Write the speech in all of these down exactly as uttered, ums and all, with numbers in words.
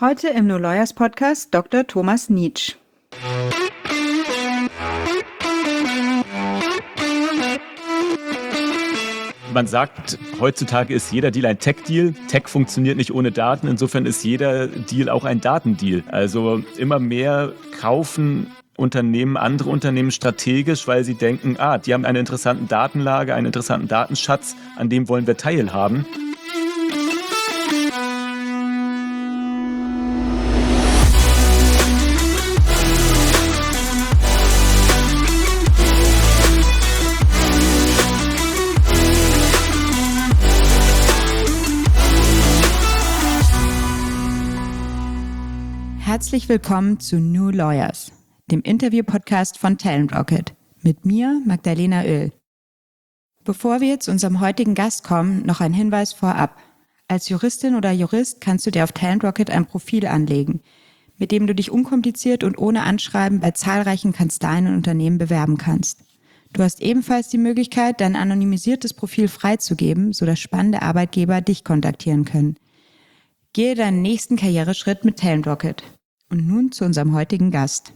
Heute im No Lawyers Podcast Doktor Thomas Nitsch. Man sagt, heutzutage ist jeder Deal ein Tech-Deal. Tech funktioniert nicht ohne Daten. Insofern ist jeder Deal auch ein Datendeal. Also immer mehr kaufen Unternehmen andere Unternehmen strategisch, weil sie denken, ah, die haben eine interessante Datenlage, einen interessanten Datenschatz, an dem wollen wir teilhaben. Herzlich willkommen zu No Lawyers, dem Interview-Podcast von Talent Rocket. Mit mir, Magdalena Oehl. Bevor wir zu unserem heutigen Gast kommen, noch ein Hinweis vorab. Als Juristin oder Jurist kannst du dir auf Talent Rocket ein Profil anlegen, mit dem du dich unkompliziert und ohne Anschreiben bei zahlreichen Kanzleien und Unternehmen bewerben kannst. Du hast ebenfalls die Möglichkeit, dein anonymisiertes Profil freizugeben, sodass spannende Arbeitgeber dich kontaktieren können. Gehe deinen nächsten Karriereschritt mit Talent Rocket. Und nun zu unserem heutigen Gast.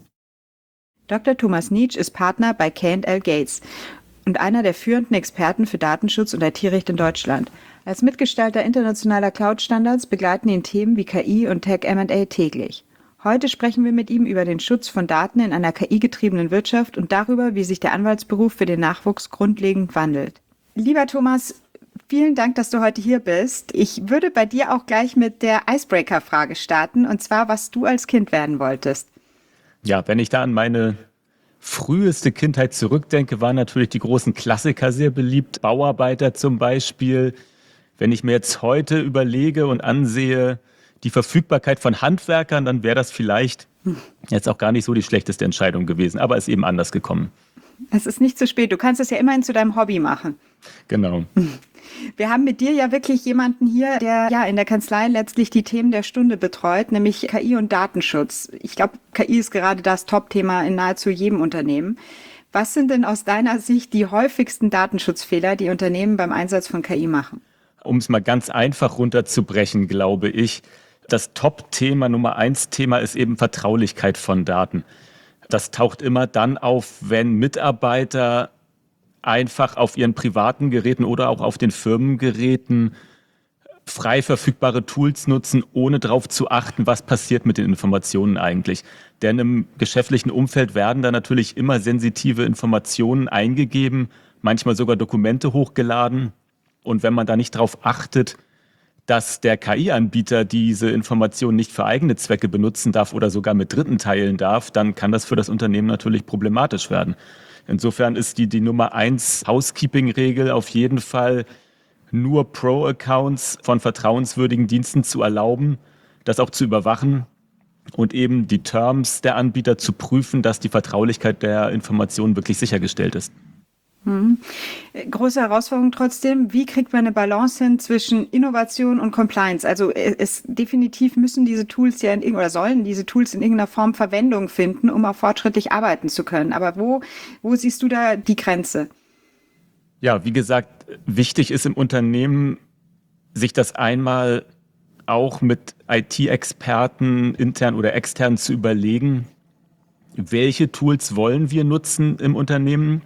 Doktor Thomas Nitsch ist Partner bei K and L Gates und einer der führenden Experten für Datenschutz und I T-Recht in Deutschland. Als Mitgestalter internationaler Cloud-Standards begleiten ihn Themen wie K I und Tech M and A täglich. Heute sprechen wir mit ihm über den Schutz von Daten in einer K I-getriebenen Wirtschaft und darüber, wie sich der Anwaltsberuf für den Nachwuchs grundlegend wandelt. Lieber Thomas, vielen Dank, dass du heute hier bist. Ich würde bei dir auch gleich mit der Icebreaker-Frage starten, und zwar, was du als Kind werden wolltest. Ja, wenn ich da an meine früheste Kindheit zurückdenke, waren natürlich die großen Klassiker sehr beliebt. Bauarbeiter zum Beispiel. Wenn ich mir jetzt heute überlege und ansehe, die Verfügbarkeit von Handwerkern, dann wäre das vielleicht jetzt auch gar nicht so die schlechteste Entscheidung gewesen, aber ist eben anders gekommen. Es ist nicht zu spät. Du kannst es ja immerhin zu deinem Hobby machen. Genau. Wir haben mit dir ja wirklich jemanden hier, der ja in der Kanzlei letztlich die Themen der Stunde betreut, nämlich K I und Datenschutz. Ich glaube, K I ist gerade das Top-Thema in nahezu jedem Unternehmen. Was sind denn aus deiner Sicht die häufigsten Datenschutzfehler, die Unternehmen beim Einsatz von K I machen? Um es mal ganz einfach runterzubrechen, glaube ich, das Top-Thema, Nummer eins Thema ist eben Vertraulichkeit von Daten. Das taucht immer dann auf, wenn Mitarbeiter einfach auf ihren privaten Geräten oder auch auf den Firmengeräten frei verfügbare Tools nutzen, ohne darauf zu achten, was passiert mit den Informationen eigentlich. Denn im geschäftlichen Umfeld werden da natürlich immer sensitive Informationen eingegeben, manchmal sogar Dokumente hochgeladen. Und wenn man da nicht darauf achtet, dass der K I-Anbieter diese Informationen nicht für eigene Zwecke benutzen darf oder sogar mit Dritten teilen darf, dann kann das für das Unternehmen natürlich problematisch werden. Insofern ist die, die Nummer eins Housekeeping-Regel auf jeden Fall, nur Pro-Accounts von vertrauenswürdigen Diensten zu erlauben, das auch zu überwachen und eben die Terms der Anbieter zu prüfen, dass die Vertraulichkeit der Informationen wirklich sichergestellt ist. Mhm. Große Herausforderung trotzdem, wie kriegt man eine Balance hin zwischen Innovation und Compliance? Also es definitiv müssen diese Tools ja in, oder sollen diese Tools in irgendeiner Form Verwendung finden, um auch fortschrittlich arbeiten zu können. Aber wo, wo siehst du da die Grenze? Ja, wie gesagt, wichtig ist im Unternehmen, sich das einmal auch mit I T-Experten intern oder extern zu überlegen, welche Tools wollen wir nutzen im Unternehmen,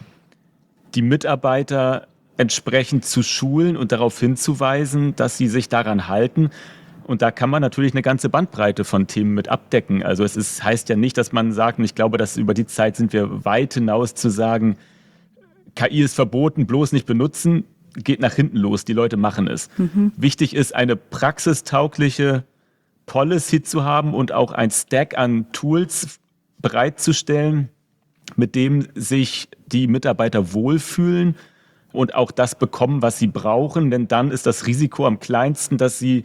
die Mitarbeiter entsprechend zu schulen und darauf hinzuweisen, dass sie sich daran halten. Und da kann man natürlich eine ganze Bandbreite von Themen mit abdecken. Also es ist, heißt ja nicht, dass man sagt, und ich glaube, dass über die Zeit sind wir weit hinaus zu sagen, K I ist verboten, bloß nicht benutzen, geht nach hinten los, die Leute machen es. Mhm. Wichtig ist, eine praxistaugliche Policy zu haben und auch ein Stack an Tools bereitzustellen, mit dem sich die Mitarbeiter wohlfühlen und auch das bekommen, was sie brauchen. Denn dann ist das Risiko am kleinsten, dass sie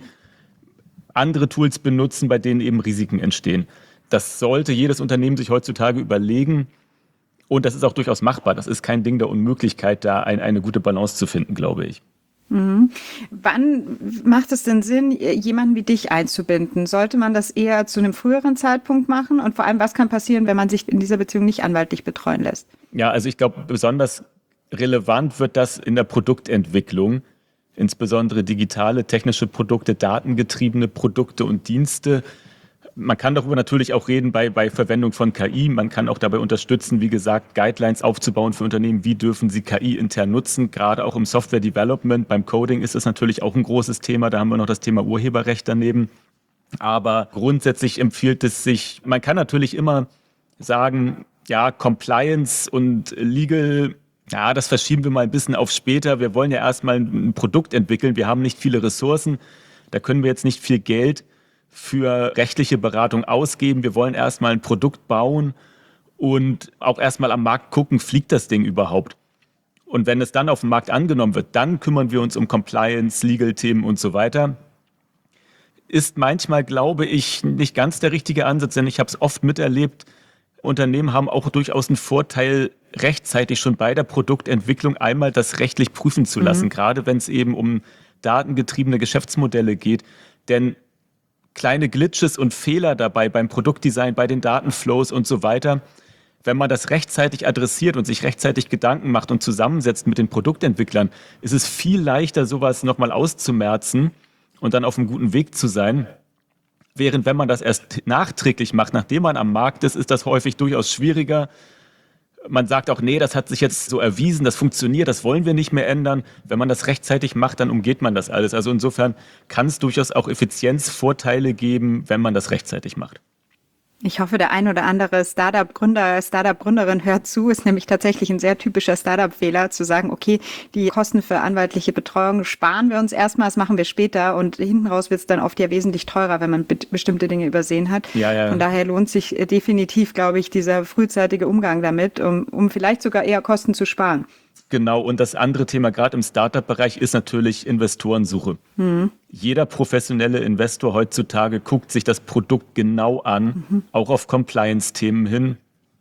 andere Tools benutzen, bei denen eben Risiken entstehen. Das sollte jedes Unternehmen sich heutzutage überlegen. Und das ist auch durchaus machbar. Das ist kein Ding der Unmöglichkeit, da ein, eine gute Balance zu finden, glaube ich. Mhm. Wann macht es denn Sinn, jemanden wie dich einzubinden? Sollte man das eher zu einem früheren Zeitpunkt machen? Und vor allem, was kann passieren, wenn man sich in dieser Beziehung nicht anwaltlich betreuen lässt? Ja, also ich glaube, besonders relevant wird das in der Produktentwicklung. insbesondere digitale, technische Produkte, datengetriebene Produkte und Dienste. Man kann darüber natürlich auch reden bei, bei Verwendung von K I. Man kann auch dabei unterstützen, wie gesagt, Guidelines aufzubauen für Unternehmen. Wie dürfen sie K I intern nutzen? Gerade auch im Software Development, beim Coding ist das natürlich auch ein großes Thema. Da haben wir noch das Thema Urheberrecht daneben. Aber grundsätzlich empfiehlt es sich, man kann natürlich immer sagen, ja, Compliance und Legal, ja, das verschieben wir mal ein bisschen auf später. Wir wollen ja erstmal ein Produkt entwickeln. Wir haben nicht viele Ressourcen. Da können wir jetzt nicht viel Geld für rechtliche Beratung ausgeben. Wir wollen erstmal ein Produkt bauen und auch erstmal am Markt gucken, fliegt das Ding überhaupt? Und wenn es dann auf dem Markt angenommen wird, dann kümmern wir uns um Compliance, Legal-Themen und so weiter. Ist manchmal, glaube ich, nicht ganz der richtige Ansatz, denn ich habe es oft miterlebt, Unternehmen haben auch durchaus einen Vorteil, rechtzeitig schon bei der Produktentwicklung einmal das rechtlich prüfen zu lassen, mhm. gerade wenn es eben um datengetriebene Geschäftsmodelle geht. Denn kleine Glitches und Fehler dabei beim Produktdesign, bei den Datenflows und so weiter, wenn man das rechtzeitig adressiert und sich rechtzeitig Gedanken macht und zusammensetzt mit den Produktentwicklern, ist es viel leichter, sowas nochmal auszumerzen und dann auf einem guten Weg zu sein. Während wenn man das erst nachträglich macht, nachdem man am Markt ist, ist das häufig durchaus schwieriger. Man sagt auch, nee, das hat sich jetzt so erwiesen, das funktioniert, das wollen wir nicht mehr ändern. Wenn man das rechtzeitig macht, dann umgeht man das alles. Also insofern kann es durchaus auch Effizienzvorteile geben, wenn man das rechtzeitig macht. Ich hoffe, der ein oder andere Startup-Gründer, Startup-Gründerin hört zu. Ist nämlich tatsächlich ein sehr typischer Startup-Fehler, zu sagen, okay, die Kosten für anwaltliche Betreuung sparen wir uns erstmal, das machen wir später. Und hinten raus wird es dann oft ja wesentlich teurer, wenn man be- bestimmte Dinge übersehen hat. Ja, ja. Von daher lohnt sich definitiv, glaube ich, dieser frühzeitige Umgang damit, um, um vielleicht sogar eher Kosten zu sparen. Genau, und das andere Thema, gerade im Startup-Bereich, ist natürlich Investorensuche. Mhm. Jeder professionelle Investor heutzutage guckt sich das Produkt genau an, mhm. auch auf Compliance-Themen hin.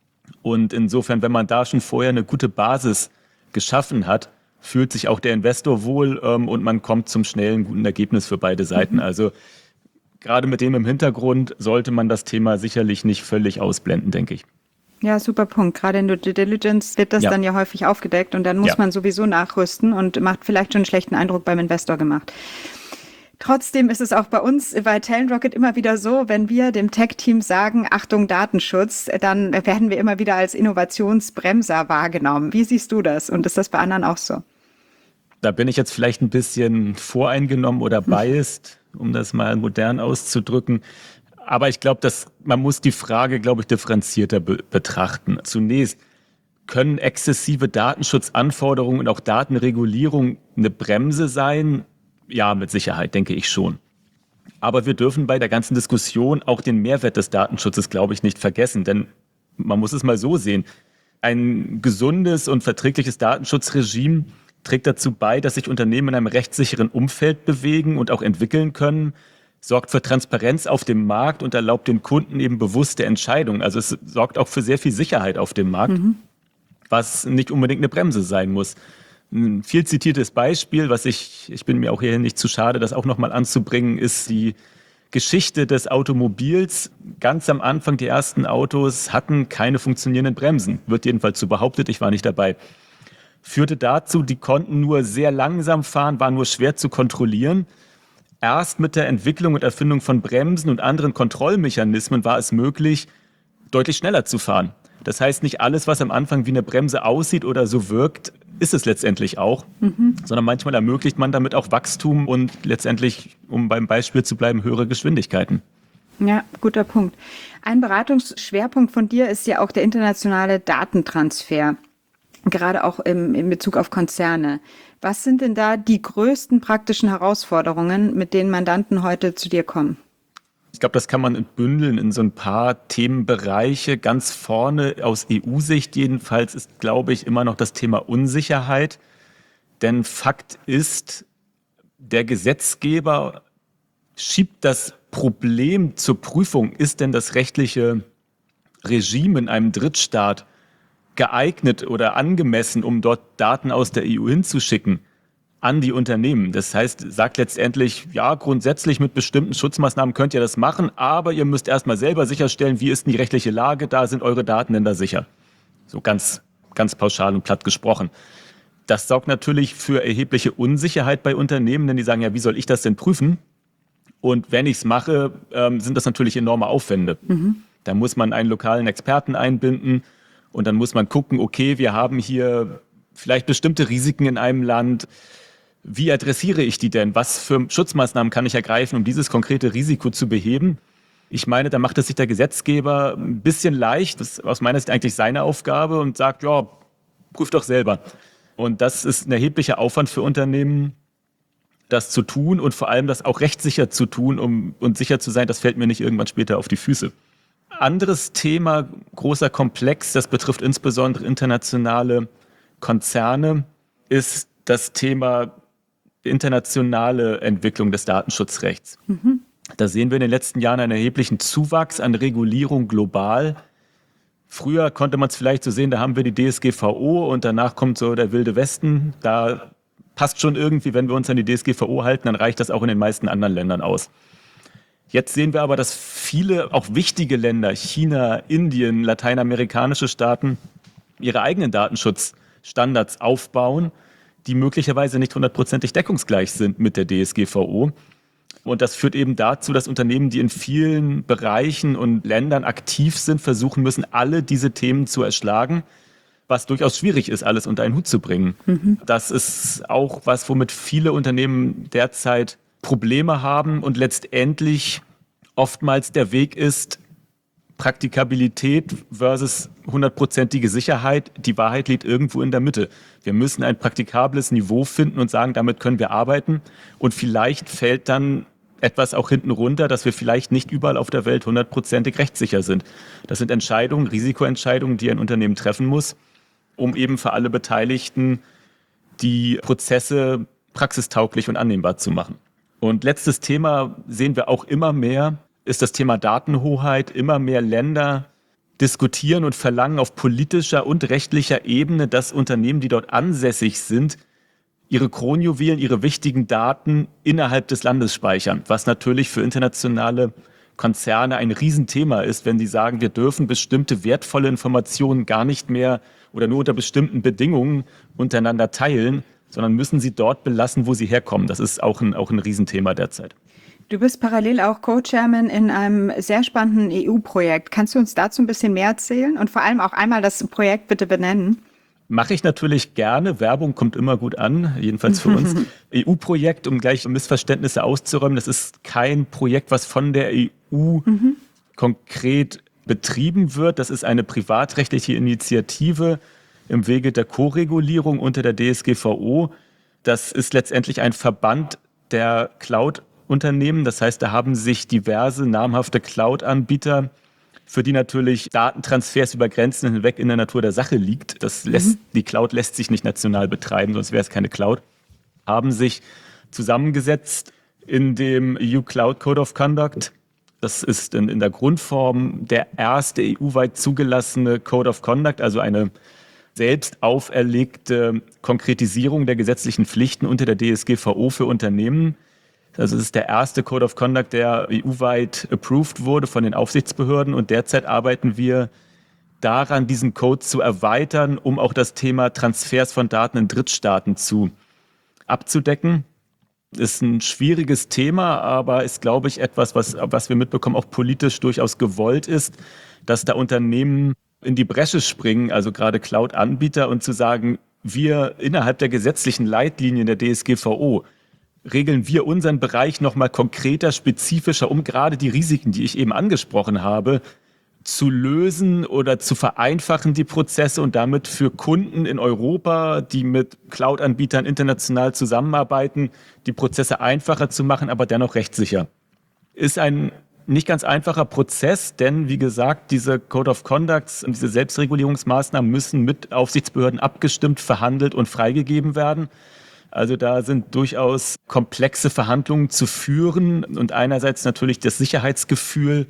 Und insofern, wenn man da schon vorher eine gute Basis geschaffen hat, fühlt sich auch der Investor wohl ähm, und man kommt zum schnellen, guten Ergebnis für beide Seiten. Mhm. Also gerade mit dem im Hintergrund sollte man das Thema sicherlich nicht völlig ausblenden, denke ich. Ja, super Punkt. Gerade in der Due Diligence wird das ja. dann ja häufig aufgedeckt und dann muss ja. man sowieso nachrüsten und macht vielleicht schon einen schlechten Eindruck beim Investor gemacht. Trotzdem ist es auch bei uns bei Talent Rocket immer wieder so, wenn wir dem Tech-Team sagen, Achtung, Datenschutz, dann werden wir immer wieder als Innovationsbremser wahrgenommen. Wie siehst du das? Und ist das bei anderen auch so? Da bin ich jetzt vielleicht ein bisschen voreingenommen oder biased, um das mal modern auszudrücken. Aber ich glaube, dass man muss die Frage, glaube ich, differenzierter be- betrachten. Zunächst, können exzessive Datenschutzanforderungen und auch Datenregulierung eine Bremse sein? Ja, mit Sicherheit, denke ich schon. Aber wir dürfen bei der ganzen Diskussion auch den Mehrwert des Datenschutzes, glaube ich, nicht vergessen. Denn man muss es mal so sehen. Ein gesundes und verträgliches Datenschutzregime trägt dazu bei, dass sich Unternehmen in einem rechtssicheren Umfeld bewegen und auch entwickeln können, sorgt für Transparenz auf dem Markt und erlaubt den Kunden eben bewusste Entscheidungen. Also es sorgt auch für sehr viel Sicherheit auf dem Markt, mhm. was nicht unbedingt eine Bremse sein muss. Ein viel zitiertes Beispiel, was ich, ich bin mir auch hier nicht zu schade, das auch nochmal anzubringen, ist die Geschichte des Automobils. Ganz am Anfang, die ersten Autos hatten keine funktionierenden Bremsen. Wird jedenfalls so behauptet, ich war nicht dabei. Führte dazu, die konnten nur sehr langsam fahren, waren nur schwer zu kontrollieren. Erst mit der Entwicklung und Erfindung von Bremsen und anderen Kontrollmechanismen war es möglich, deutlich schneller zu fahren. Das heißt, nicht alles, was am Anfang wie eine Bremse aussieht oder so wirkt, ist es letztendlich auch, mhm. sondern manchmal ermöglicht man damit auch Wachstum und letztendlich, um beim Beispiel zu bleiben, höhere Geschwindigkeiten. Ja, guter Punkt. Ein Beratungsschwerpunkt von dir ist ja auch der internationale Datentransfer, gerade auch im, in Bezug auf Konzerne. Was sind denn da die größten praktischen Herausforderungen, mit denen Mandanten heute zu dir kommen? Ich glaube, das kann man bündeln in so ein paar Themenbereiche. Ganz vorne aus E U-Sicht jedenfalls ist, glaube ich, immer noch das Thema Unsicherheit. Denn Fakt ist, der Gesetzgeber schiebt das Problem zur Prüfung, ist denn das rechtliche Regime in einem Drittstaat geeignet oder angemessen, um dort Daten aus der E U hinzuschicken, an die Unternehmen. Das heißt, sagt letztendlich, ja, grundsätzlich mit bestimmten Schutzmaßnahmen könnt ihr das machen, aber ihr müsst erstmal selber sicherstellen, wie ist denn die rechtliche Lage, da sind eure Daten denn da sicher. So ganz, ganz pauschal und platt gesprochen. Das sorgt natürlich für erhebliche Unsicherheit bei Unternehmen, denn die sagen, ja, wie soll ich das denn prüfen? Und wenn ich es mache, ähm, sind das natürlich enorme Aufwände. Mhm. Da muss man einen lokalen Experten einbinden und dann muss man gucken, okay, wir haben hier vielleicht bestimmte Risiken in einem Land. Wie adressiere ich die denn? Was für Schutzmaßnahmen kann ich ergreifen, um dieses konkrete Risiko zu beheben? Ich meine, da macht es sich der Gesetzgeber ein bisschen leicht. Das ist aus meiner Sicht eigentlich seine Aufgabe und sagt, ja, prüf doch selber. Und das ist ein erheblicher Aufwand für Unternehmen, das zu tun und vor allem das auch rechtssicher zu tun, um und sicher zu sein, das fällt mir nicht irgendwann später auf die Füße. Anderes Thema, großer Komplex, das betrifft insbesondere internationale Konzerne, ist das Thema internationale Entwicklung des Datenschutzrechts. Mhm. Da sehen wir in den letzten Jahren einen erheblichen Zuwachs an Regulierung global. Früher konnte man es vielleicht so sehen, da haben wir die D S G V O und danach kommt so der wilde Westen. Da passt schon irgendwie, wenn wir uns an die D S G V O halten, dann reicht das auch in den meisten anderen Ländern aus. Jetzt sehen wir aber, dass viele auch wichtige Länder, China, Indien, lateinamerikanische Staaten, ihre eigenen Datenschutzstandards aufbauen, die möglicherweise nicht hundertprozentig deckungsgleich sind mit der D S G V O. Und das führt eben dazu, dass Unternehmen, die in vielen Bereichen und Ländern aktiv sind, versuchen müssen, alle diese Themen zu erschlagen, was durchaus schwierig ist, alles unter einen Hut zu bringen. Mhm. Das ist auch was, womit viele Unternehmen derzeit Probleme haben und letztendlich oftmals der Weg ist, Praktikabilität versus hundertprozentige Sicherheit. Die Wahrheit liegt irgendwo in der Mitte. Wir müssen ein praktikables Niveau finden und sagen, damit können wir arbeiten. Und vielleicht fällt dann etwas auch hinten runter, dass wir vielleicht nicht überall auf der Welt hundertprozentig rechtssicher sind. Das sind Entscheidungen, Risikoentscheidungen, die ein Unternehmen treffen muss, um eben für alle Beteiligten die Prozesse praxistauglich und annehmbar zu machen. Und letztes Thema sehen wir auch immer mehr, ist das Thema Datenhoheit. Immer mehr Länder diskutieren und verlangen auf politischer und rechtlicher Ebene, dass Unternehmen, die dort ansässig sind, ihre Kronjuwelen, ihre wichtigen Daten innerhalb des Landes speichern. Was natürlich für internationale Konzerne ein Riesenthema ist, wenn sie sagen, wir dürfen bestimmte wertvolle Informationen gar nicht mehr oder nur unter bestimmten Bedingungen untereinander teilen, sondern müssen sie dort belassen, wo sie herkommen. Das ist auch ein, auch ein Riesenthema derzeit. Du bist parallel auch Co-Chairman in einem sehr spannenden E U-Projekt. Kannst du uns dazu ein bisschen mehr erzählen und vor allem auch einmal das Projekt bitte benennen? Mache ich natürlich gerne. Werbung kommt immer gut an, jedenfalls für uns. E U-Projekt, um gleich Missverständnisse auszuräumen. Das ist kein Projekt, was von der E U mhm. konkret betrieben wird. Das ist eine privatrechtliche Initiative im Wege der Koregulierung unter der D S G V O. Das ist letztendlich ein Verband der Cloud-Unternehmen. Das heißt, da haben sich diverse namhafte Cloud-Anbieter, für die natürlich Datentransfers über Grenzen hinweg in der Natur der Sache liegt. Das lässt, mhm. Die Cloud lässt sich nicht national betreiben, sonst wäre es keine Cloud. Haben sich zusammengesetzt in dem E U Cloud Code of Conduct. Das ist in, in der Grundform der erste E U-weit zugelassene Code of Conduct, also eine selbst auferlegte Konkretisierung der gesetzlichen Pflichten unter der D S G V O für Unternehmen. Also es ist der erste Code of Conduct, der E U-weit approved wurde von den Aufsichtsbehörden. Und derzeit arbeiten wir daran, diesen Code zu erweitern, um auch das Thema Transfers von Daten in Drittstaaten zu abzudecken. Ist ein schwieriges Thema, aber ist, glaube ich, etwas, was, was wir mitbekommen, auch politisch durchaus gewollt ist, dass da Unternehmen in die Bresche springen, also gerade Cloud-Anbieter, und zu sagen, wir innerhalb der gesetzlichen Leitlinien der D S G V O regeln wir unseren Bereich nochmal konkreter, spezifischer, um gerade die Risiken, die ich eben angesprochen habe, zu lösen oder zu vereinfachen, die Prozesse, und damit für Kunden in Europa, die mit Cloud-Anbietern international zusammenarbeiten, die Prozesse einfacher zu machen, aber dennoch rechtssicher. Ist ein nicht ganz einfacher Prozess, denn wie gesagt, diese Code of Conducts und diese Selbstregulierungsmaßnahmen müssen mit Aufsichtsbehörden abgestimmt, verhandelt und freigegeben werden. Also da sind durchaus komplexe Verhandlungen zu führen und einerseits natürlich das Sicherheitsgefühl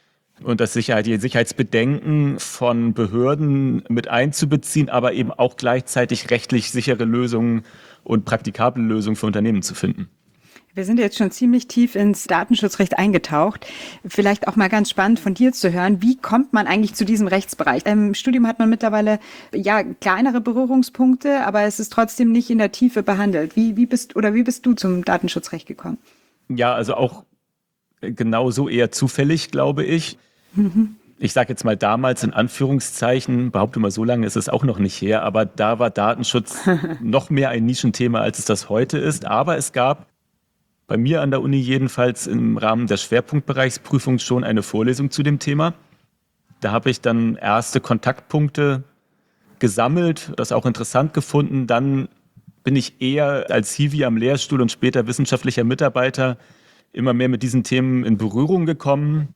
und das Sicherheit, die Sicherheitsbedenken von Behörden mit einzubeziehen, aber eben auch gleichzeitig rechtlich sichere Lösungen und praktikable Lösungen für Unternehmen zu finden. Wir sind jetzt schon ziemlich tief ins Datenschutzrecht eingetaucht. Vielleicht auch mal ganz spannend von dir zu hören, wie kommt man eigentlich zu diesem Rechtsbereich? Im Studium hat man mittlerweile ja kleinere Berührungspunkte, aber es ist trotzdem nicht in der Tiefe behandelt. Wie, wie bist oder wie bist du zum Datenschutzrecht gekommen? Ja, also auch genauso eher zufällig, glaube ich. Mhm. Ich sage jetzt mal damals in Anführungszeichen, behaupte mal, so lange ist es auch noch nicht her, aber da war Datenschutz noch mehr ein Nischenthema, als es das heute ist. Aber es gab bei mir an der Uni jedenfalls im Rahmen der Schwerpunktbereichsprüfung schon eine Vorlesung zu dem Thema. Da habe ich dann erste Kontaktpunkte gesammelt, das auch interessant gefunden. Dann bin ich eher als Hiwi am Lehrstuhl und später wissenschaftlicher Mitarbeiter immer mehr mit diesen Themen in Berührung gekommen.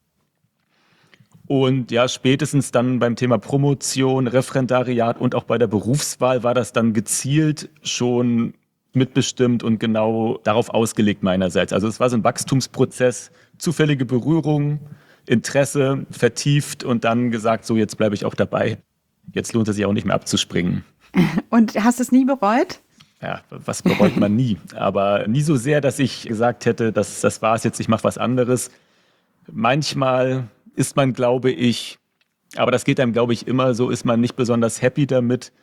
Und ja, spätestens dann beim Thema Promotion, Referendariat und auch bei der Berufswahl war das dann gezielt schon mitbestimmt und genau darauf ausgelegt meinerseits. Also es war so ein Wachstumsprozess, zufällige Berührung, Interesse vertieft und dann gesagt, so jetzt bleibe ich auch dabei. Jetzt lohnt es sich auch nicht mehr abzuspringen. Und hast du es nie bereut? Ja, was bereut man nie? Aber nie so sehr, dass ich gesagt hätte, das, das war's jetzt, ich mache was anderes. Manchmal ist man, glaube ich, aber das geht einem, glaube ich, immer so, ist man nicht besonders happy damit,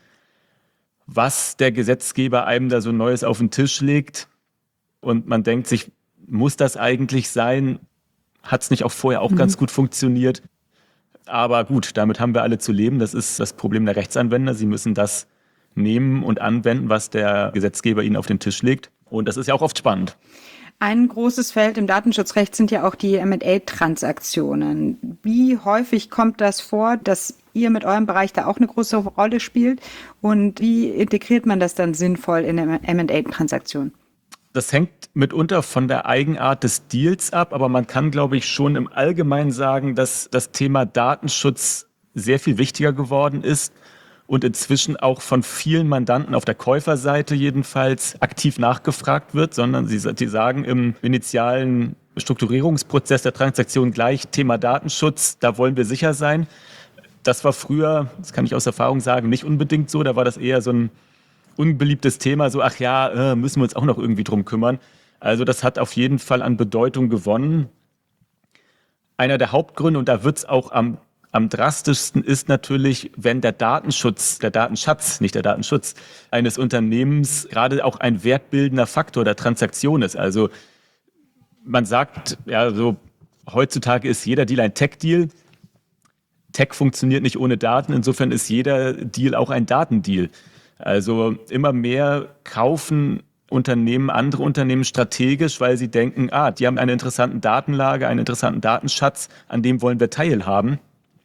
was der Gesetzgeber einem da so Neues auf den Tisch legt. Und man denkt sich, muss das eigentlich sein? Hat es nicht auch vorher auch mhm. ganz gut funktioniert? Aber gut, damit haben wir alle zu leben. Das ist das Problem der Rechtsanwender. Sie müssen das nehmen und anwenden, was der Gesetzgeber ihnen auf den Tisch legt. Und das ist ja auch oft spannend. Ein großes Feld im Datenschutzrecht sind ja auch die M und A-Transaktionen. Wie häufig kommt das vor, dass ihr mit eurem Bereich da auch eine große Rolle spielt? Und wie integriert man das dann sinnvoll in eine M und A-Transaktion? Das hängt mitunter von der Eigenart des Deals ab, aber man kann, glaube ich, schon im Allgemeinen sagen, dass das Thema Datenschutz sehr viel wichtiger geworden ist und inzwischen auch von vielen Mandanten auf der Käuferseite jedenfalls aktiv nachgefragt wird, sondern sie, sie sagen im initialen Strukturierungsprozess der Transaktion gleich Thema Datenschutz, da wollen wir sicher sein. Das war früher, das kann ich aus Erfahrung sagen, nicht unbedingt so, da war das eher so ein unbeliebtes Thema, so ach ja, müssen wir uns auch noch irgendwie drum kümmern. Also das hat auf jeden Fall an Bedeutung gewonnen. Einer der Hauptgründe, und da wird es auch am Am drastischsten ist natürlich, wenn der Datenschutz, der Datenschatz, nicht der Datenschutz, eines Unternehmens gerade auch ein wertbildender Faktor der Transaktion ist. Also man sagt, ja, so heutzutage ist jeder Deal ein Tech-Deal. Tech funktioniert nicht ohne Daten, insofern ist jeder Deal auch ein Datendeal. Also immer mehr kaufen Unternehmen, andere Unternehmen strategisch, weil sie denken, ah, die haben eine interessante Datenlage, einen interessanten Datenschatz, an dem wollen wir teilhaben.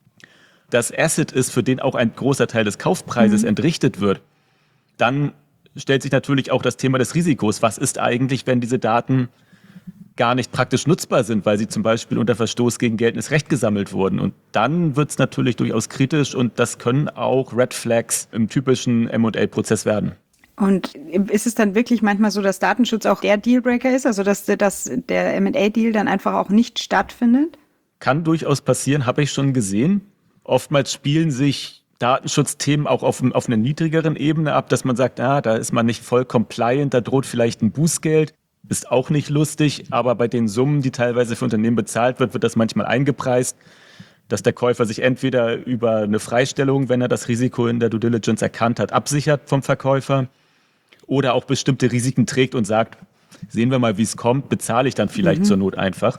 Das Asset ist, für den auch ein großer Teil des Kaufpreises mhm. entrichtet wird, dann stellt sich natürlich auch das Thema des Risikos. Was ist eigentlich, wenn diese Daten gar nicht praktisch nutzbar sind, weil sie zum Beispiel unter Verstoß gegen geltendes Recht gesammelt wurden? Und dann wird es natürlich durchaus kritisch und das können auch Red Flags im typischen M und A-Prozess werden. Und ist es dann wirklich manchmal so, dass Datenschutz auch der Dealbreaker ist, also dass, dass der M und A-Deal dann einfach auch nicht stattfindet? Kann durchaus passieren, habe ich schon gesehen. Oftmals spielen sich Datenschutzthemen auch auf, auf einer niedrigeren Ebene ab, dass man sagt, ah, da ist man nicht voll compliant, da droht vielleicht ein Bußgeld, ist auch nicht lustig, aber bei den Summen, die teilweise für Unternehmen bezahlt wird, wird das manchmal eingepreist, dass der Käufer sich entweder über eine Freistellung, wenn er das Risiko in der Due Diligence erkannt hat, absichert vom Verkäufer oder auch bestimmte Risiken trägt und sagt, sehen wir mal, wie es kommt, bezahle ich dann vielleicht mhm. zur Not einfach.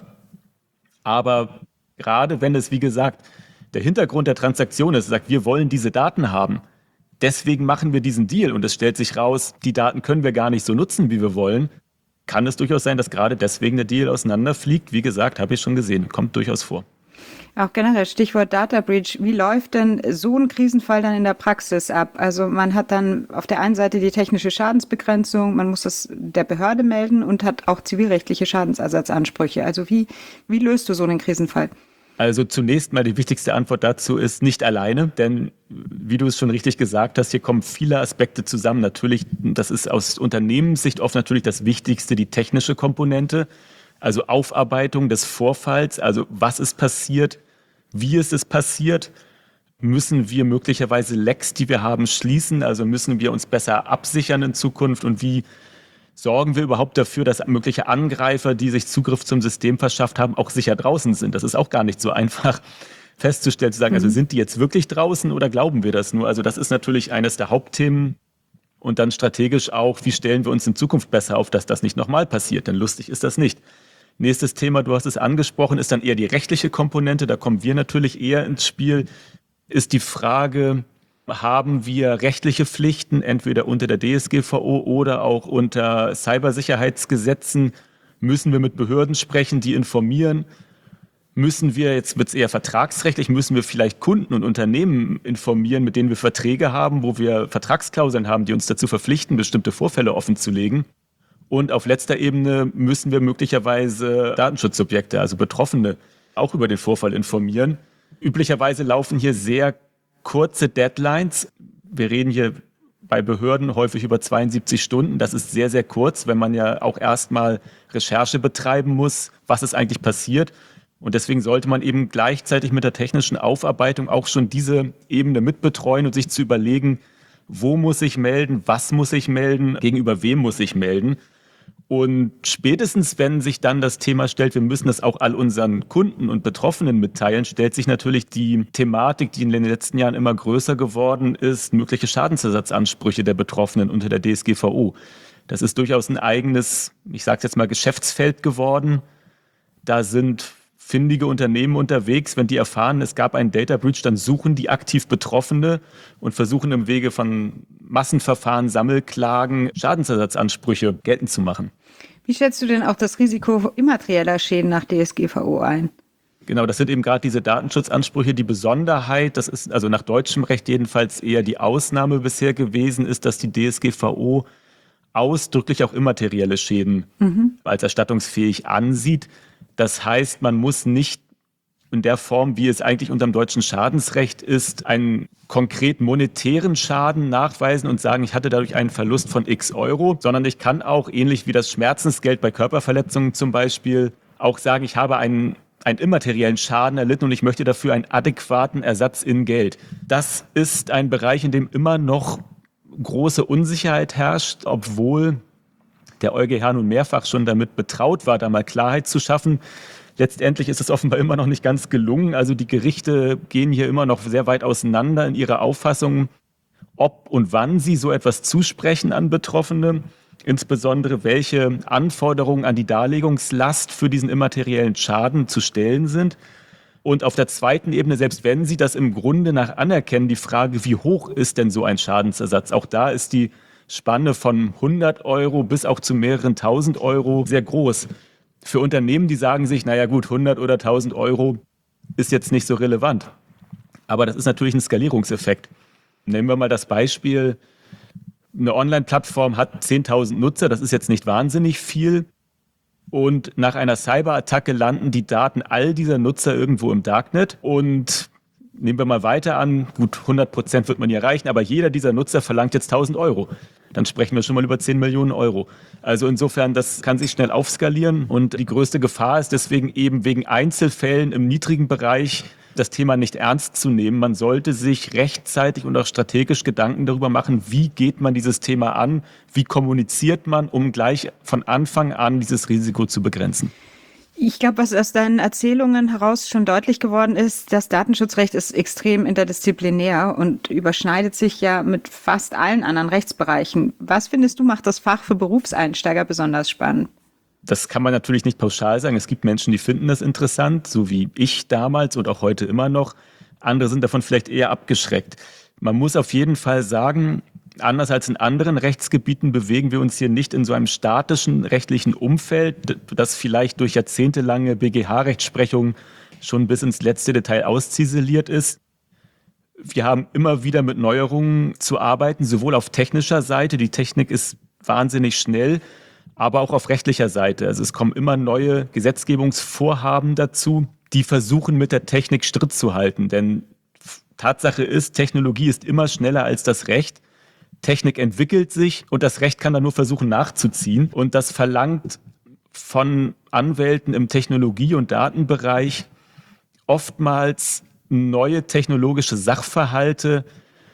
Aber gerade wenn es, wie gesagt, der Hintergrund der Transaktion ist, sagt, wir wollen diese Daten haben. Deswegen machen wir diesen Deal und es stellt sich raus, die Daten können wir gar nicht so nutzen, wie wir wollen. Kann es durchaus sein, dass gerade deswegen der Deal auseinanderfliegt. Wie gesagt, habe ich schon gesehen, kommt durchaus vor. Auch generell Stichwort Data Breach. Wie läuft denn so ein Krisenfall dann in der Praxis ab? Also man hat dann auf der einen Seite die technische Schadensbegrenzung, man muss das der Behörde melden und hat auch zivilrechtliche Schadensersatzansprüche. Also wie, wie löst du so einen Krisenfall? Also zunächst mal die wichtigste Antwort dazu ist nicht alleine, denn wie du es schon richtig gesagt hast, hier kommen viele Aspekte zusammen. Natürlich, das ist aus Unternehmenssicht oft natürlich das Wichtigste, die technische Komponente, also Aufarbeitung des Vorfalls, also was ist passiert, wie ist es passiert, müssen wir möglicherweise Lecks, die wir haben, schließen, also müssen wir uns besser absichern in Zukunft und wie sorgen wir überhaupt dafür, dass mögliche Angreifer, die sich Zugriff zum System verschafft haben, auch sicher draußen sind. Das ist auch gar nicht so einfach festzustellen, zu sagen, mhm. also sind die jetzt wirklich draußen oder glauben wir das nur? Also das ist natürlich eines der Hauptthemen. Und dann strategisch auch, wie stellen wir uns in Zukunft besser auf, dass das nicht nochmal passiert? Denn lustig ist das nicht. Nächstes Thema, du hast es angesprochen, ist dann eher die rechtliche Komponente. Da kommen wir natürlich eher ins Spiel. Ist die Frage, haben wir rechtliche Pflichten, entweder unter der D S G V O oder auch unter Cybersicherheitsgesetzen? Müssen wir mit Behörden sprechen, die informieren? Müssen wir, jetzt wird es eher vertragsrechtlich, müssen wir vielleicht Kunden und Unternehmen informieren, mit denen wir Verträge haben, wo wir Vertragsklauseln haben, die uns dazu verpflichten, bestimmte Vorfälle offenzulegen? Und auf letzter Ebene müssen wir möglicherweise Datenschutzsubjekte, also Betroffene, auch über den Vorfall informieren. Üblicherweise laufen hier sehr kurze Deadlines. Wir reden hier bei Behörden häufig über zweiundsiebzig Stunden. Das ist sehr, sehr kurz, wenn man ja auch erstmal Recherche betreiben muss, was ist eigentlich passiert. Und deswegen sollte man eben gleichzeitig mit der technischen Aufarbeitung auch schon diese Ebene mitbetreuen und sich zu überlegen, wo muss ich melden, was muss ich melden, gegenüber wem muss ich melden. Und spätestens, wenn sich dann das Thema stellt, wir müssen das auch all unseren Kunden und Betroffenen mitteilen, stellt sich natürlich die Thematik, die in den letzten Jahren immer größer geworden ist, mögliche Schadensersatzansprüche der Betroffenen unter der D S G V O. Das ist durchaus ein eigenes, ich sage es jetzt mal, Geschäftsfeld geworden. Da sind findige Unternehmen unterwegs, wenn die erfahren, es gab einen Data Breach, dann suchen die aktiv Betroffene und versuchen im Wege von Massenverfahren, Sammelklagen, Schadensersatzansprüche geltend zu machen. Wie schätzt du denn auch das Risiko immaterieller Schäden nach D S G V O ein? Genau, das sind eben gerade diese Datenschutzansprüche. Die Besonderheit, das ist also nach deutschem Recht jedenfalls eher die Ausnahme bisher gewesen, ist, dass die D S G V O ausdrücklich auch immaterielle Schäden mhm. als erstattungsfähig ansieht. Das heißt, man muss nicht in der Form, wie es eigentlich unter dem deutschen Schadensrecht ist, einen konkret monetären Schaden nachweisen und sagen, ich hatte dadurch einen Verlust von x Euro, sondern ich kann auch, ähnlich wie das Schmerzensgeld bei Körperverletzungen zum Beispiel, auch sagen, ich habe einen, einen immateriellen Schaden erlitten und ich möchte dafür einen adäquaten Ersatz in Geld. Das ist ein Bereich, in dem immer noch große Unsicherheit herrscht, obwohl der EuGH nun mehrfach schon damit betraut war, da mal Klarheit zu schaffen. Letztendlich ist es offenbar immer noch nicht ganz gelungen. Also die Gerichte gehen hier immer noch sehr weit auseinander in ihrer Auffassung, ob und wann sie so etwas zusprechen an Betroffene, insbesondere welche Anforderungen an die Darlegungslast für diesen immateriellen Schaden zu stellen sind. Und auf der zweiten Ebene, selbst wenn sie das im Grunde nach anerkennen, die Frage, wie hoch ist denn so ein Schadensersatz? Auch da ist die Spanne von hundert Euro bis auch zu mehreren tausend Euro sehr groß. Für Unternehmen, die sagen sich, naja gut, hundert oder tausend Euro ist jetzt nicht so relevant. Aber das ist natürlich ein Skalierungseffekt. Nehmen wir mal das Beispiel, eine Online-Plattform hat zehntausend Nutzer, das ist jetzt nicht wahnsinnig viel. Und nach einer Cyberattacke landen die Daten all dieser Nutzer irgendwo im Darknet und nehmen wir mal weiter an, gut, hundert Prozent wird man hier erreichen, aber jeder dieser Nutzer verlangt jetzt tausend Euro. Dann sprechen wir schon mal über zehn Millionen Euro. Also insofern, das kann sich schnell aufskalieren und die größte Gefahr ist deswegen eben wegen Einzelfällen im niedrigen Bereich das Thema nicht ernst zu nehmen. Man sollte sich rechtzeitig und auch strategisch Gedanken darüber machen, wie geht man dieses Thema an, wie kommuniziert man, um gleich von Anfang an dieses Risiko zu begrenzen. Ich glaube, was aus deinen Erzählungen heraus schon deutlich geworden ist, das Datenschutzrecht ist extrem interdisziplinär und überschneidet sich ja mit fast allen anderen Rechtsbereichen. Was findest du, macht das Fach für Berufseinsteiger besonders spannend? Das kann man natürlich nicht pauschal sagen. Es gibt Menschen, die finden das interessant, so wie ich damals und auch heute immer noch. Andere sind davon vielleicht eher abgeschreckt. Man muss auf jeden Fall sagen, anders als in anderen Rechtsgebieten bewegen wir uns hier nicht in so einem statischen rechtlichen Umfeld, das vielleicht durch jahrzehntelange B G H-Rechtsprechung schon bis ins letzte Detail ausziseliert ist. Wir haben immer wieder mit Neuerungen zu arbeiten, sowohl auf technischer Seite, die Technik ist wahnsinnig schnell, aber auch auf rechtlicher Seite. Also es kommen immer neue Gesetzgebungsvorhaben dazu, die versuchen, mit der Technik Schritt zu halten. Denn Tatsache ist, Technologie ist immer schneller als das Recht. Technik entwickelt sich und das Recht kann dann nur versuchen nachzuziehen. Und das verlangt von Anwälten im Technologie- und Datenbereich oftmals neue technologische Sachverhalte,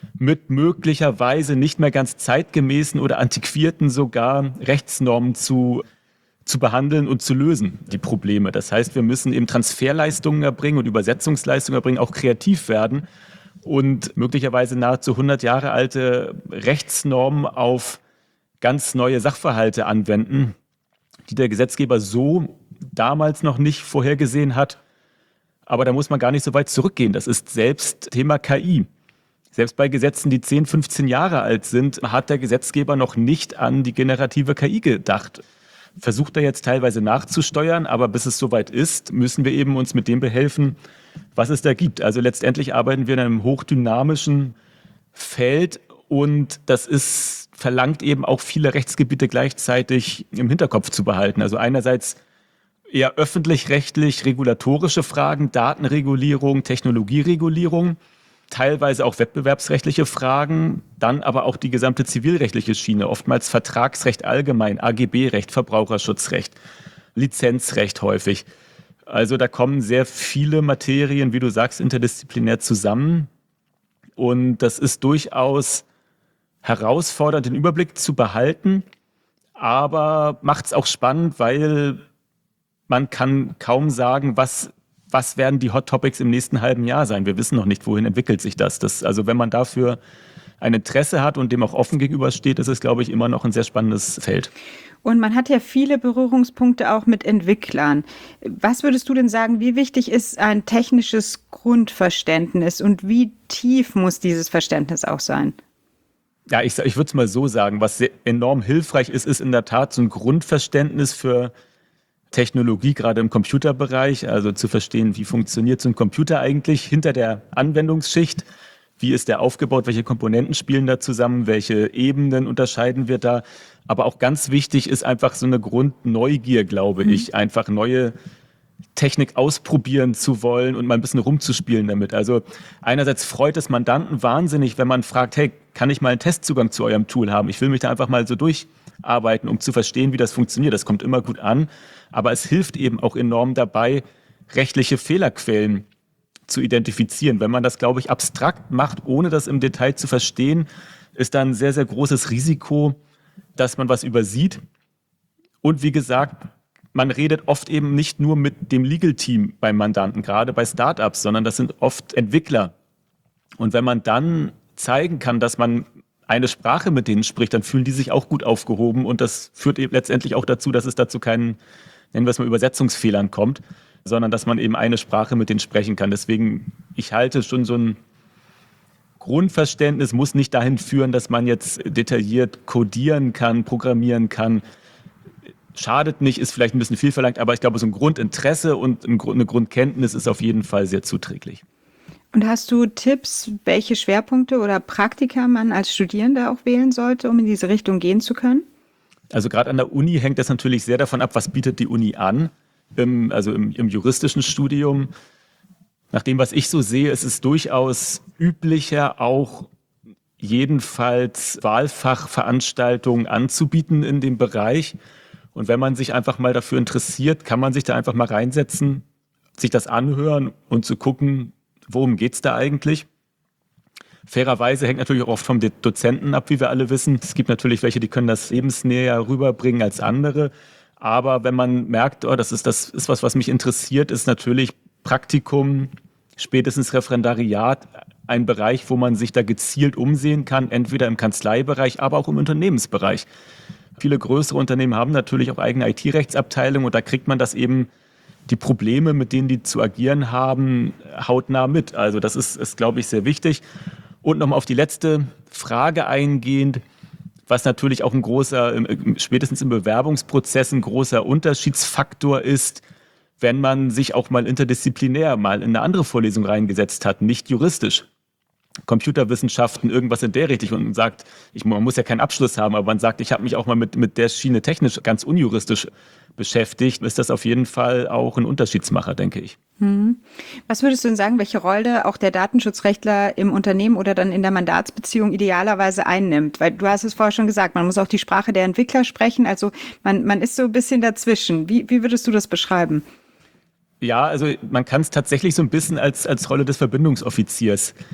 mit möglicherweise nicht mehr ganz zeitgemäßen oder antiquierten sogar Rechtsnormen zu, zu behandeln und zu lösen, die Probleme. Das heißt, wir müssen eben Transferleistungen erbringen und Übersetzungsleistungen erbringen, auch kreativ werden und möglicherweise nahezu hundert Jahre alte Rechtsnormen auf ganz neue Sachverhalte anwenden, die der Gesetzgeber so damals noch nicht vorhergesehen hat. Aber da muss man gar nicht so weit zurückgehen. Das ist selbst Thema K I. Selbst bei Gesetzen, die zehn, fünfzehn Jahre alt sind, hat der Gesetzgeber noch nicht an die generative K I gedacht. Versucht er jetzt teilweise nachzusteuern, aber bis es soweit ist, müssen wir eben uns mit dem behelfen, was es da gibt. Also letztendlich arbeiten wir in einem hochdynamischen Feld und das ist, verlangt eben auch viele Rechtsgebiete gleichzeitig im Hinterkopf zu behalten. Also einerseits eher öffentlich-rechtlich regulatorische Fragen, Datenregulierung, Technologieregulierung, teilweise auch wettbewerbsrechtliche Fragen, dann aber auch die gesamte zivilrechtliche Schiene, oftmals Vertragsrecht allgemein, A G B-Recht, Verbraucherschutzrecht, Lizenzrecht häufig. Also da kommen sehr viele Materien, wie du sagst, interdisziplinär zusammen. Und das ist durchaus herausfordernd, den Überblick zu behalten, aber macht es auch spannend, weil man kann kaum sagen, was Was werden die Hot Topics im nächsten halben Jahr sein? Wir wissen noch nicht, wohin entwickelt sich das. das. Also wenn man dafür ein Interesse hat und dem auch offen gegenübersteht, ist es, glaube ich, immer noch ein sehr spannendes Feld. Und man hat ja viele Berührungspunkte auch mit Entwicklern. Was würdest du denn sagen, wie wichtig ist ein technisches Grundverständnis und wie tief muss dieses Verständnis auch sein? Ja, ich, ich würde es mal so sagen, was sehr enorm hilfreich ist, ist in der Tat so ein Grundverständnis für Technologie, gerade im Computerbereich, also zu verstehen, wie funktioniert so ein Computer eigentlich hinter der Anwendungsschicht, wie ist der aufgebaut, welche Komponenten spielen da zusammen, welche Ebenen unterscheiden wir da. Aber auch ganz wichtig ist einfach so eine Grundneugier, glaube mhm. ich, einfach neue Technik ausprobieren zu wollen und mal ein bisschen rumzuspielen damit. Also einerseits freut es Mandanten wahnsinnig, wenn man fragt, hey, kann ich mal einen Testzugang zu eurem Tool haben? Ich will mich da einfach mal so durcharbeiten, um zu verstehen, wie das funktioniert. Das kommt immer gut an. Aber es hilft eben auch enorm dabei, rechtliche Fehlerquellen zu identifizieren. Wenn man das, glaube ich, abstrakt macht, ohne das im Detail zu verstehen, ist da ein sehr, sehr großes Risiko, dass man was übersieht. Und wie gesagt, man redet oft eben nicht nur mit dem Legal-Team beim Mandanten, gerade bei Startups, sondern das sind oft Entwickler. Und wenn man dann zeigen kann, dass man eine Sprache mit denen spricht, dann fühlen die sich auch gut aufgehoben und das führt eben letztendlich auch dazu, dass es dazu keinen, nennen wir es mal, Übersetzungsfehlern kommt, sondern dass man eben eine Sprache mit denen sprechen kann. Deswegen, ich halte schon so ein Grundverständnis, muss nicht dahin führen, dass man jetzt detailliert codieren kann, programmieren kann. Schadet nicht, ist vielleicht ein bisschen viel verlangt, aber ich glaube, so ein Grundinteresse und eine Grundkenntnis ist auf jeden Fall sehr zuträglich. Und hast du Tipps, welche Schwerpunkte oder Praktika man als Studierender auch wählen sollte, um in diese Richtung gehen zu können? Also gerade an der Uni hängt das natürlich sehr davon ab, was bietet die Uni an, im, also im, im juristischen Studium. Nach dem, was ich so sehe, ist es durchaus üblicher, auch jedenfalls Wahlfachveranstaltungen anzubieten in dem Bereich. Und wenn man sich einfach mal dafür interessiert, kann man sich da einfach mal reinsetzen, sich das anhören und zu gucken, worum geht's da eigentlich. Fairerweise hängt natürlich auch oft vom Dozenten ab, wie wir alle wissen. Es gibt natürlich welche, die können das lebensnäher rüberbringen als andere. Aber wenn man merkt, oh, das ist, das ist was, was mich interessiert, ist natürlich Praktikum, spätestens Referendariat, ein Bereich, wo man sich da gezielt umsehen kann, entweder im Kanzleibereich, aber auch im Unternehmensbereich. Viele größere Unternehmen haben natürlich auch eigene I T-Rechtsabteilungen und da kriegt man das eben, die Probleme, mit denen die zu agieren haben, hautnah mit. Also das ist, ist glaube ich, sehr wichtig. Und nochmal auf die letzte Frage eingehend, was natürlich auch ein großer, spätestens im Bewerbungsprozess ein großer Unterschiedsfaktor ist, wenn man sich auch mal interdisziplinär mal in eine andere Vorlesung reingesetzt hat, nicht juristisch. Computerwissenschaften, irgendwas in der Richtung und sagt, ich, man muss ja keinen Abschluss haben, aber man sagt, ich habe mich auch mal mit, mit der Schiene technisch ganz unjuristisch beschäftigt, ist das auf jeden Fall auch ein Unterschiedsmacher, denke ich. Hm. Was würdest du denn sagen, welche Rolle auch der Datenschutzrechtler im Unternehmen oder dann in der Mandatsbeziehung idealerweise einnimmt? Weil du hast es vorher schon gesagt, man muss auch die Sprache der Entwickler sprechen, also man, man ist so ein bisschen dazwischen. Wie, wie würdest du das beschreiben? Ja, also man kann es tatsächlich so ein bisschen als, als Rolle des Verbindungsoffiziers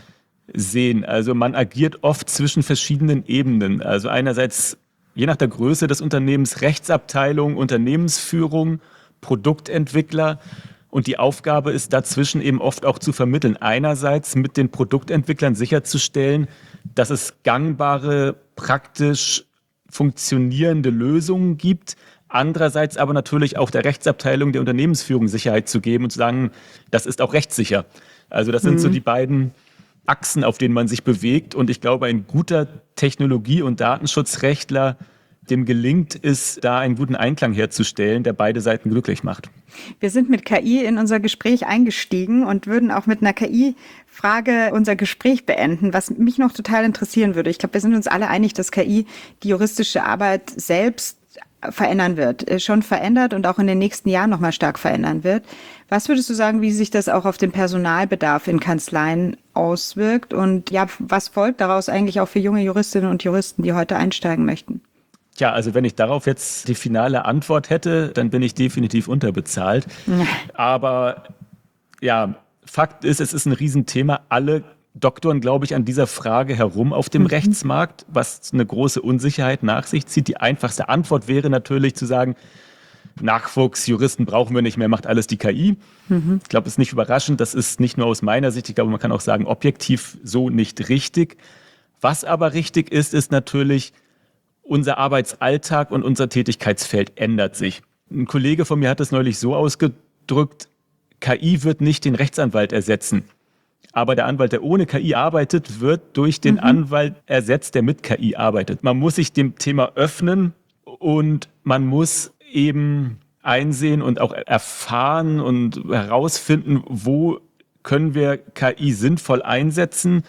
sehen. Also man agiert oft zwischen verschiedenen Ebenen. Also einerseits, je nach der Größe des Unternehmens, Rechtsabteilung, Unternehmensführung, Produktentwickler. Und die Aufgabe ist dazwischen eben oft auch zu vermitteln. Einerseits mit den Produktentwicklern sicherzustellen, dass es gangbare, praktisch funktionierende Lösungen gibt. Andererseits aber natürlich auch der Rechtsabteilung der Unternehmensführung Sicherheit zu geben und zu sagen, das ist auch rechtssicher. Also das sind mhm. so die beiden Achsen, auf denen man sich bewegt. Und ich glaube, ein guter Technologie- und Datenschutzrechtler, dem gelingt es, da einen guten Einklang herzustellen, der beide Seiten glücklich macht. Wir sind mit K I in unser Gespräch eingestiegen und würden auch mit einer K I-Frage unser Gespräch beenden, was mich noch total interessieren würde. Ich glaube, wir sind uns alle einig, dass K I die juristische Arbeit selbst verändern wird, schon verändert und auch in den nächsten Jahren noch mal stark verändern wird. Was würdest du sagen, wie sich das auch auf den Personalbedarf in Kanzleien auswirkt? Und ja, was folgt daraus eigentlich auch für junge Juristinnen und Juristen, die heute einsteigen möchten? Tja, also wenn ich darauf jetzt die finale Antwort hätte, dann bin ich definitiv unterbezahlt. Ja. Aber ja, Fakt ist, es ist ein Riesenthema. Alle doktoren, glaube ich, an dieser Frage herum auf dem mhm. Rechtsmarkt, was eine große Unsicherheit nach sich zieht. Die einfachste Antwort wäre natürlich zu sagen, Nachwuchs, Juristen brauchen wir nicht mehr, macht alles die K I. Mhm. Ich glaube, es ist nicht überraschend, das ist nicht nur aus meiner Sicht, ich glaube, man kann auch sagen, objektiv so nicht richtig. Was aber richtig ist, ist natürlich, unser Arbeitsalltag und unser Tätigkeitsfeld ändert sich. Ein Kollege von mir hat es neulich so ausgedrückt, K I wird nicht den Rechtsanwalt ersetzen. Aber der Anwalt, der ohne K I arbeitet, wird durch den mhm. Anwalt ersetzt, der mit K I arbeitet. Man muss sich dem Thema öffnen und man muss eben einsehen und auch erfahren und herausfinden, wo können wir K I sinnvoll einsetzen.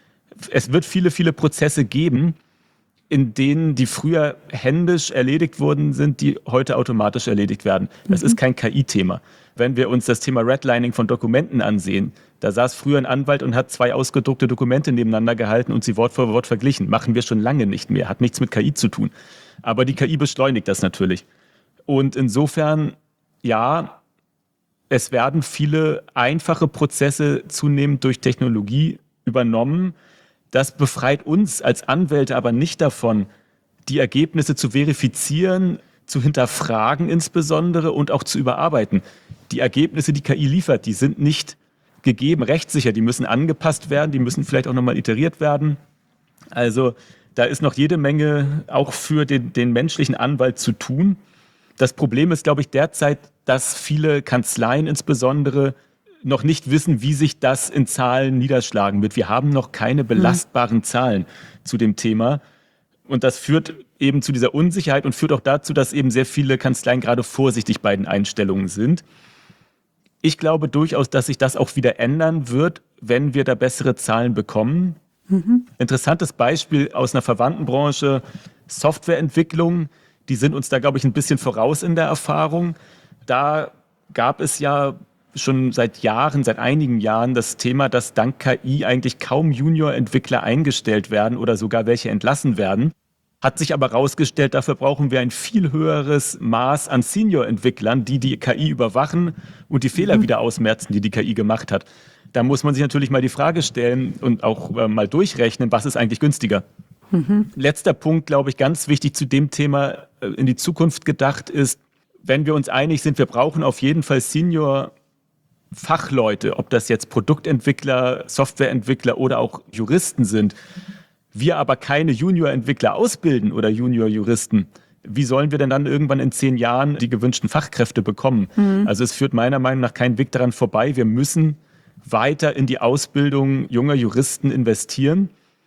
Es wird viele, viele Prozesse geben, in denen die früher händisch erledigt worden sind, die heute automatisch erledigt werden. Das mhm. ist kein K I-Thema. Wenn wir uns das Thema Redlining von Dokumenten ansehen, da saß früher ein Anwalt und hat zwei ausgedruckte Dokumente nebeneinander gehalten und sie Wort für Wort verglichen. Machen wir schon lange nicht mehr, hat nichts mit K I zu tun. Aber die K I beschleunigt das natürlich. Und insofern, ja, es werden viele einfache Prozesse zunehmend durch Technologie übernommen. Das befreit uns als Anwälte aber nicht davon, die Ergebnisse zu verifizieren, zu hinterfragen insbesondere und auch zu überarbeiten. Die Ergebnisse, die K I liefert, die sind nicht gegeben, rechtssicher, die müssen angepasst werden, die müssen vielleicht auch nochmal iteriert werden. Also da ist noch jede Menge auch für den, den menschlichen Anwalt zu tun. Das Problem ist, glaube ich, derzeit, dass viele Kanzleien insbesondere noch nicht wissen, wie sich das in Zahlen niederschlagen wird. Wir haben noch keine belastbaren hm. Zahlen zu dem Thema. Und das führt eben zu dieser Unsicherheit und führt auch dazu, dass eben sehr viele Kanzleien gerade vorsichtig bei den Einstellungen sind. Ich glaube durchaus, dass sich das auch wieder ändern wird, wenn wir da bessere Zahlen bekommen. Mhm. Interessantes Beispiel aus einer verwandten Branche, Softwareentwicklung. Die sind uns da, glaube ich, ein bisschen voraus in der Erfahrung. Da gab es ja schon seit Jahren, seit einigen Jahren das Thema, dass dank K I eigentlich kaum Junior-Entwickler eingestellt werden oder sogar welche entlassen werden. Hat sich aber herausgestellt, dafür brauchen wir ein viel höheres Maß an Senior-Entwicklern, die die K I überwachen und die Fehler mhm. wieder ausmerzen, die die K I gemacht hat. Da muss man sich natürlich mal die Frage stellen und auch äh, mal durchrechnen, was ist eigentlich günstiger. Mhm. Letzter Punkt, glaube ich, ganz wichtig zu dem Thema äh, in die Zukunft gedacht ist, wenn wir uns einig sind, wir brauchen auf jeden Fall Senior Fachleute, ob das jetzt Produktentwickler, Softwareentwickler oder auch Juristen sind, wir aber keine Junior-Entwickler ausbilden oder Junior-Juristen, wie sollen wir denn dann irgendwann in zehn Jahren die gewünschten Fachkräfte bekommen? Mhm. Also es führt meiner Meinung nach kein Weg daran vorbei. Wir müssen weiter in die Ausbildung junger Juristen investieren,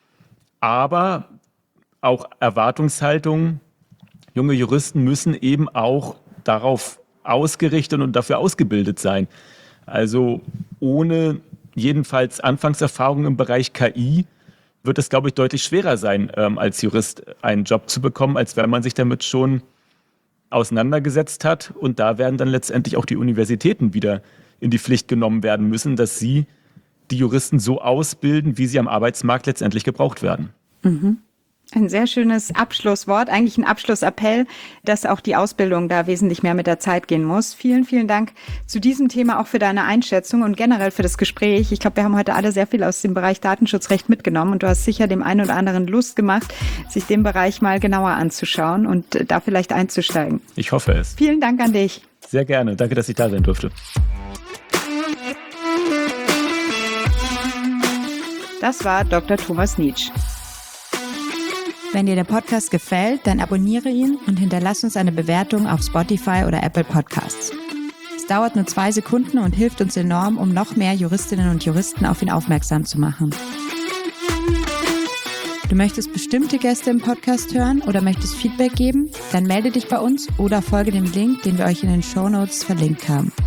aber auch Erwartungshaltung, junge Juristen müssen eben auch darauf ausgerichtet und dafür ausgebildet sein. Also ohne jedenfalls Anfangserfahrung im Bereich K I wird es, glaube ich, deutlich schwerer sein, ähm, als Jurist einen Job zu bekommen, als wenn man sich damit schon auseinandergesetzt hat. Und da werden dann letztendlich auch die Universitäten wieder in die Pflicht genommen werden müssen, dass sie die Juristen so ausbilden, wie sie am Arbeitsmarkt letztendlich gebraucht werden. Mhm. Ein sehr schönes Abschlusswort, eigentlich ein Abschlussappell, dass auch die Ausbildung da wesentlich mehr mit der Zeit gehen muss. Vielen, vielen Dank zu diesem Thema, auch für deine Einschätzung und generell für das Gespräch. Ich glaube, wir haben heute alle sehr viel aus dem Bereich Datenschutzrecht mitgenommen und du hast sicher dem einen oder anderen Lust gemacht, sich den Bereich mal genauer anzuschauen und da vielleicht einzusteigen. Ich hoffe es. Vielen Dank an dich. Sehr gerne. Danke, dass ich da sein durfte. Das war Doktor Thomas Nitsch. Wenn dir der Podcast gefällt, dann abonniere ihn und hinterlass uns eine Bewertung auf Spotify oder Apple Podcasts. Es dauert nur zwei Sekunden und hilft uns enorm, um noch mehr Juristinnen und Juristen auf ihn aufmerksam zu machen. Du möchtest bestimmte Gäste im Podcast hören oder möchtest Feedback geben? Dann melde dich bei uns oder folge dem Link, den wir euch in den Shownotes verlinkt haben.